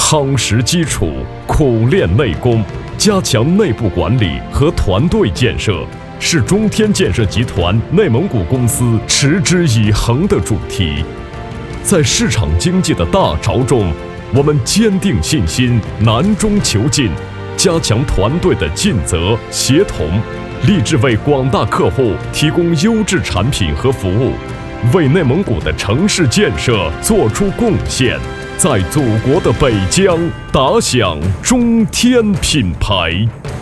夯实基础，苦练内功，加强内部管理和团队建设，是中天建设集团内蒙古公司持之以恒的主题。在市场经济的大潮中，我们坚定信心，难中求进，加强团队的尽责协同，立志为广大客户提供优质产品和服务，为内蒙古的城市建设做出贡献，在祖国的北疆打响中天品牌。